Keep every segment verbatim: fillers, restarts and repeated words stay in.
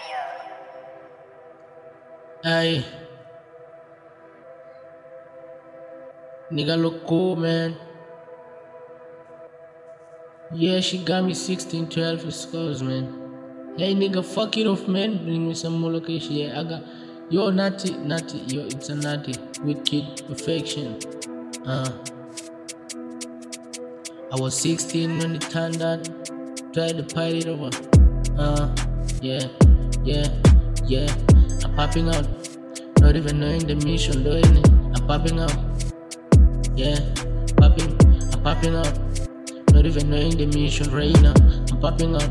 Hey, nigga look cool, man. Yeah, she got me sixteen, twelve scores, man. Hey, nigga, fuck it off, man. Bring me some more location. Yeah, I got. Yo, Natty, Natty, yo, it's a Natty. Wicked perfection. Uh, I was sixteen when it turned out. Tried to party it over. Uh, yeah, yeah, yeah. I'm popping out. Not even knowing the mission, doing it. I'm popping out. Yeah, popping. I'm popping out. Not even knowing the mission right now. I'm popping out.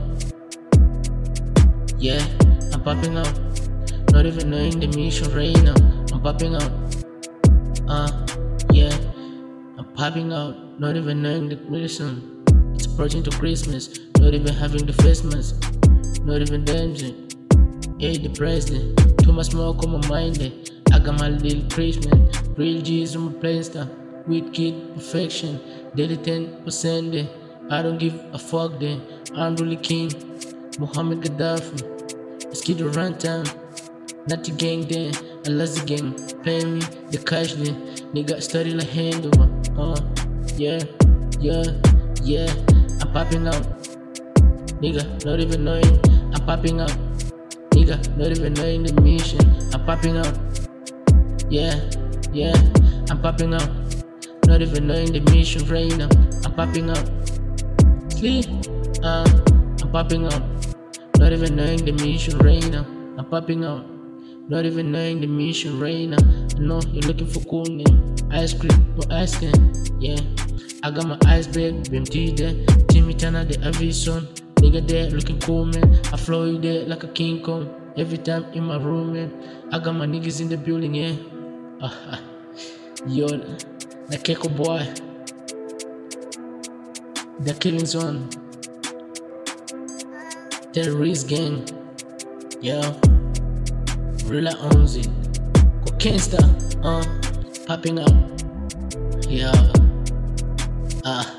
Yeah, I'm popping out. Not even knowing the mission right now. I'm popping out. Uh, yeah, I'm popping out. Not even knowing the mission. It's approaching to Christmas. Not even having the face mask. Not even dancing. Hey, the president. Too much smoke on my mind. Eh. I got my little Christmas. Real G's on my playstyle. Wicked perfection. Daily ten percent. Eh. I don't give a fuck. Then I'm really king. Muhammad Gaddafi. Let's get the runtime. Not the gang then. I lost the game. Pay me the cash then. Nigga study like handover. Uh, yeah, yeah, yeah. I'm popping out. Nigga, not even knowing. I'm popping out. Nigga, not even knowing the mission. I'm popping out. Yeah, yeah. I'm popping out. Not even knowing the mission right now. I'm popping out. Sleep. Uh, I'm popping out. Not even knowing the mission right now. I'm popping out. Not even knowing the mission right now. I know you're looking for cool name. Ice cream, no ice cream. Yeah, I got my ice bag, B M T there. Timmy Turner, the Avison. Nigga there looking cool, man. I flow you there like a King Kong. Every time in my room, man. I got my niggas in the building, yeah. Uh, yo, the Keko boy. The Killing Zone. Terrorist gang. Yeah. Rilla owns it. Cocaine star, uh, popping up. Yeah. Ah.